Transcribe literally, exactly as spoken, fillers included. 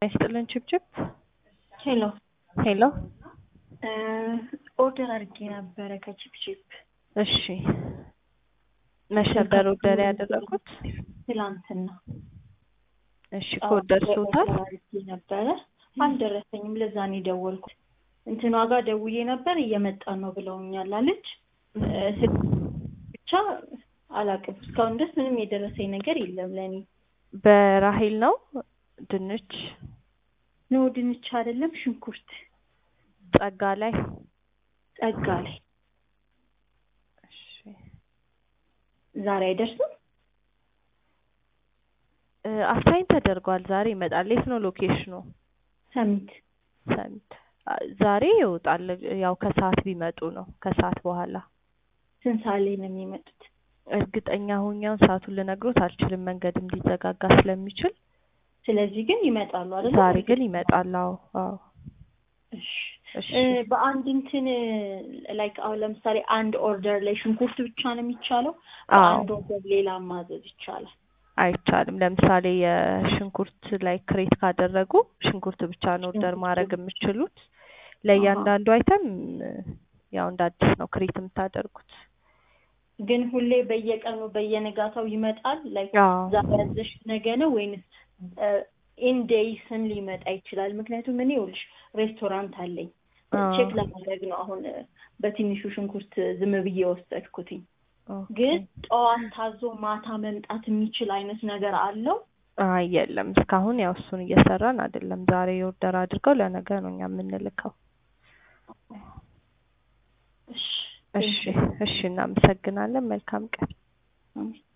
ይስጥልን ችብችብ ሄሎ ሄሎ ኦርደር አድርጌ ነበረ ከችፕችፕ። እሺ መች ነበር ኦርደር ያደረጉት? ትላንትና። እሺ ኮድ ደርሶታል? አድርጌ ነበረ አልደረሰኝም። ለዛ ነው የደወልኩት። እንትን ዋጋ ደውዬ ነበር እየመጣ ነው ብለውኛል አለች። ብቻ አላውቅም እስካሁን ድረስ ምንም የደረሰኝ ነገር የለም ለኔ። በራሂል ነው ድንች ነው ድንች አይደለም ሽንኩርት ጸጋ ላይ ጸጋ ላይ። እሺ ዛሬ አይደርስም? አሳይን ተደርጓል። ዛሬ ይመጣል። የት ነው ሎኬሽኑ? ሰሚት ሰሚት። ዛሬ ይወጣል። ያው ከሰዓት ቢመጡ ነው ከሰዓት በኋላ። ስንት ሰዓት ላይ ነው የሚመጡት? እርግጠኛ ሆኛው ሰዓቱን ልነግሮት አልችልም፣ መንገድ እንዲዘጋጋ ስለሚችል። ስለዚህ ግን ይመጣሉ አይደል? ዛሬ ግን ይመጣል። አዎ አዎ። እሺ እሺ። በአንድ እንትን ላይክ አሁን ለምሳሌ አንድ ኦርደር ላይ ሽንኩርት ብቻ ነው የሚቻለው? በአንድ ኦርደር ሌላ ማዘዝ ይቻላል? አይቻልም። ለምሳሌ የሽንኩርት ላይ ክሬት ካደረጉ ሽንኩርት ብቻ ነው ኦርደር ማድረግ የምትችሉት። ለእያንዳንዱ አይተም ያው እንደ አዲስ ነው ክሬት የምታደርጉት። ግን ሁሌ በየቀኑ በየነጋታው ይመጣል? ላይክ ዛሬ ያዘሽ ነገ ነው ወይንስ ኢን ዴይስም ሊመጣ ይችላል? ምክንያቱም እኔ ይኸውልሽ ሬስቶራንት አለኝ። ቼክ ለማድረግ ነው አሁን በትንሹ ሽንኩርት ዝም ብዬ ወሰድኩትኝ። ግን ጠዋት ታዞ ማታ መምጣት የሚችል አይነት ነገር አለው? አይ የለም። እስካሁን ያው እሱን እየሰራን አይደለም። ዛሬ ኦርደር አድርገው ለነገ ነው እኛ የምንልከው። እሺ እሺ እሺ። እናመሰግናለን። መልካም ቀን።